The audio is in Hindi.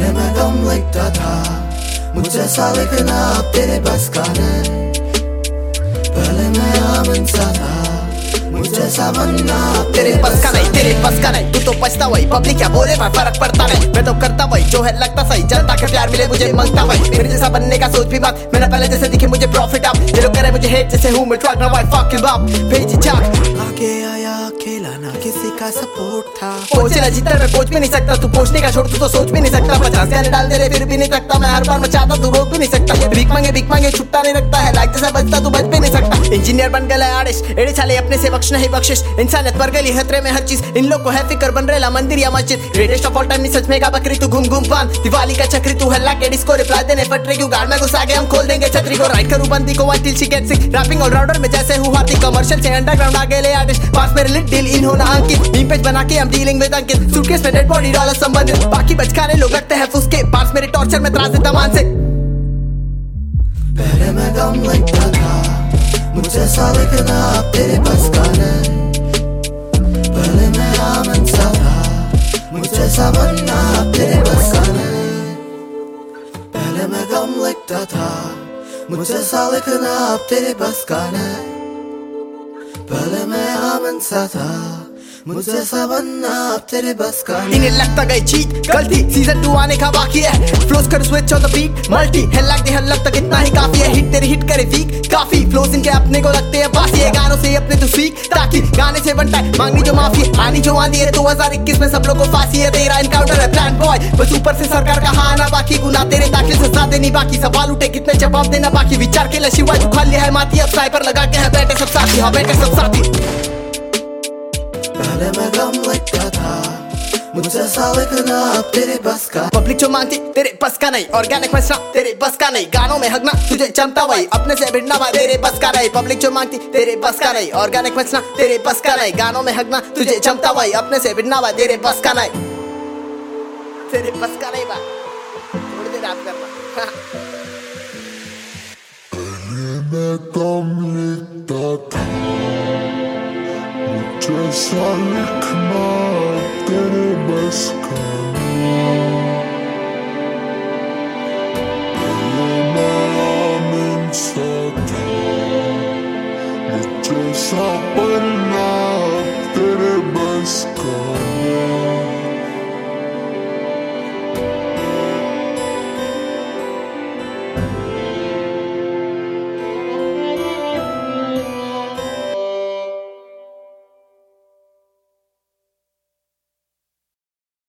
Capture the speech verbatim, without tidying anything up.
पहले मैं गम लिखता था, मुझे सा लिखना अब तेरे बस का नहीं। पहले मैं आमन सा था, मुझे सा बनना अब तेरे बस का नहीं, तेरे बस का नहीं। तू तो पछता वही, पब्लिक क्या बोले भाई फर्क पड़ता नहीं। मैं तो करता वही जो है लगता सही, जनता का प्यार मिले मुझे मांगता वही। मेरे जैसा बनने का सोच भी मत, मैंने पहले जैसे दिखे मुझे प्रॉफिट अप। ये लोग करे मुझे हेट जैसे हूँ मैं ट्रक ना भाई फक यू अप। भेजी चाक आगे आया अकेला, ना किसी का सपोर्ट था। पहुंचेला जितना मैं पहुंच भी नहीं सकता, तू पहुंचने का छोड़ तू तो सोच भी नहीं सकता। पचास गाने डाल दे रहे फिर भी नहीं सकता, मैं हर बार मैं चाहता तू रोक भी नहीं सकता। भीख मांगे भीख मांगे छुट्टा नहीं रखता है, लाइक जैसा बचता तू बच भी नहीं सकता। इंजीनियर बन गया आर्टिस्ट, एड़े साले अपने से बख्श नहीं बख्शिश। इंसानियत पर गली खतरे में हर चीज, इन लोग को है फिक्र बन रेला मंदिर या मस्जिद। ग्रेटेस्ट ऑफ ऑल टाइम नहीं सच में का बकरी तू घूम घूम पान। दिवाली का चक्री तू हल्ला के डिस्को रिप्लाई देने फटरे क्यों गाड़ में घुसा गए हम खोल देंगे छतरी को। राइट करूं बंदी को one till she get sick, rapping allrounder में जैसे हूं हाथी। कमर्शियल से अंडरग्राउंड आ गए आर्टिस्ट, पास मेरे लिट डील इन होना अंकित। मीम पेज बना के हम डीलिंग विद अंकित, सूटकेस में डेड बॉडी डॉलर संबंधित। बाकी बचकाने लोग लगते हैं फुसके, पास मेरे टॉर्चर में त्रास देता मान से। पहले मैं गम लिखता था, मुझे सा लिखना अब तेरे बस का नहीं। पहले मैं आमन सा था, मुझे सा बनना अब तेरे बस का नहीं। पहले मैं गम लिखता था, मुझे सा लिखना अब तेरे बस का नहीं। पहले मैं आमन सा था, मुझे सा बनना अब तेरे बस का नहीं। इन्हें लगता गई चीट गलती, सीजन टू आने का बाकी है। फ्लोस कर switch on the beat multi, hell like they hell लगता कितना ही काफी है। हिट तेरे हिट करे वीक काफी, फ्लोस इनके अपने को लगते हैं बासी है। गानों से अपने तो सीख, ताकि गाने से बनता है मांगनी जो माफी है। आनी जो आंधी है दो हज़ार इक्कीस में सब लोग को फांसी है। तेरा इनकाउंटर है प्लान बॉय, बस ऊपर से सरकार का हाना बाकी। गुना तेरे दाखिल से सजा देनी बाकी, सवाल उठे कितने जवाब देना बाकी। विचार के लिए शिवा उखा लिया है माती, अब स्नाइपर लगा के है बैठे सब साथी। हाँ बैठे सब साथी। पहले मैं गम लिखता था, मुझे सा लिखना अब तेरे बस का। पब्लिक जो मांगती तेरे बस का नहीं, ऑर्गेनिक मसला तेरे बस का नहीं। गानों में हगना तुझे चमता वही, अपने से भिड़ना भाई तेरे बस का नहीं। पब्लिक जो मांगती तेरे बस का नहीं, ऑर्गेनिक मसला तेरे बस का नहीं। गानों में हगना तुझे चमता वही, अपने से भिड़ना भाई तेरे बस का नहीं। तेरे बस का नहीं भाई, थोड़ी देर आप करना। मैं कम लिखता था, जैसा लिखना तेरे बस का।